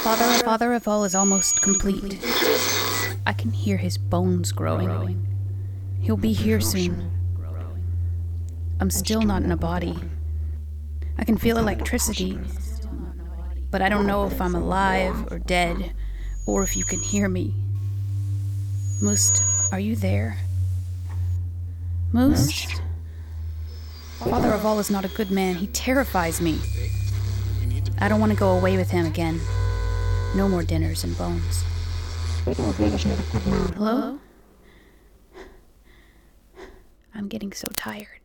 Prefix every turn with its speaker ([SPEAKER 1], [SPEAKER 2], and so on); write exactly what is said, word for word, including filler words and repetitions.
[SPEAKER 1] Father, Father of all is almost complete. I can hear his bones growing. He'll be here soon. I'm still not in a body. I can feel electricity, but I don't know if I'm alive or dead, or if you can hear me. Must, are you there? Must? Father of all is not a good man. He terrifies me. I don't want to go away with him again. No more dinners and bones. Hello? I'm getting so tired.